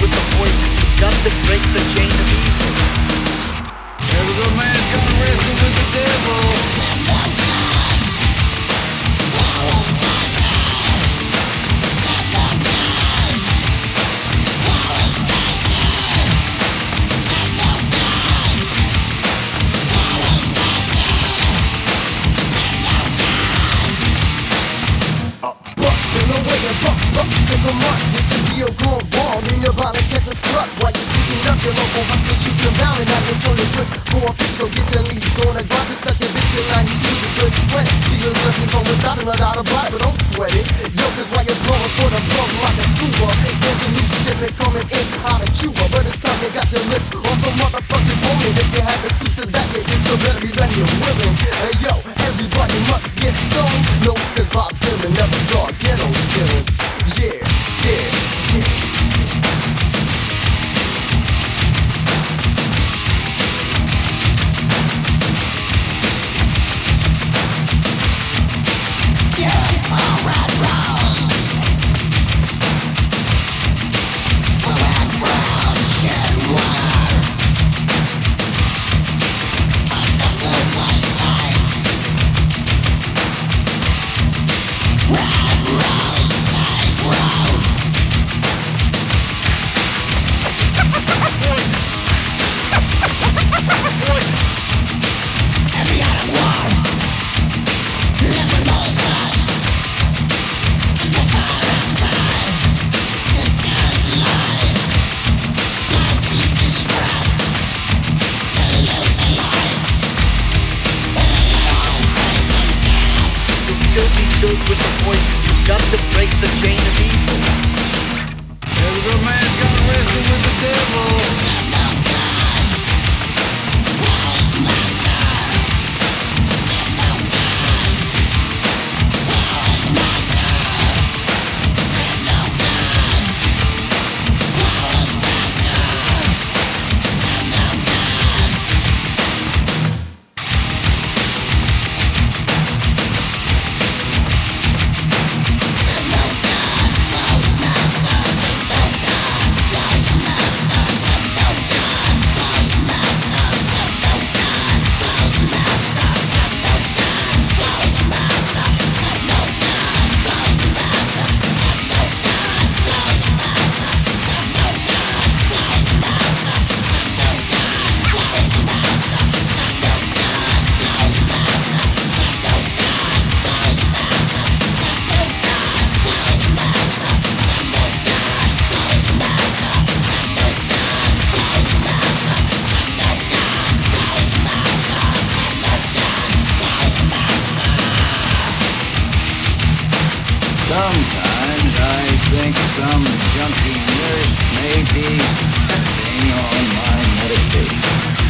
with the voice. You've got to break the chain of evil. Every good man's gonna wrestle with the devil. Take a month, this is deal going wrong. Ain't about to catch a slut while you're shooting up your local hustle, shooting down, and now you're turning trick for a fix. So get your knees on the ground and suck your bitch in 92's a good spread. Deals left home without a doubt about it, but don't sweat it. Yo, cause while you're blowing for the plug like a tuba, there's a new shipment coming in out of Cuba. But it's time you got your lips off the motherfucking woman. If you haven't stooped to that, you still better be ready and willing. Hey yo, everybody must get stoned. No, cause Bob Dylan never saw a ghetto killing. Yeah, yeah, yeah. With the voice, you've got to break the chain of evil. Every good man's gonna wrestle with the devil. Sometimes I think some junkie nurse may be stepping on my medication.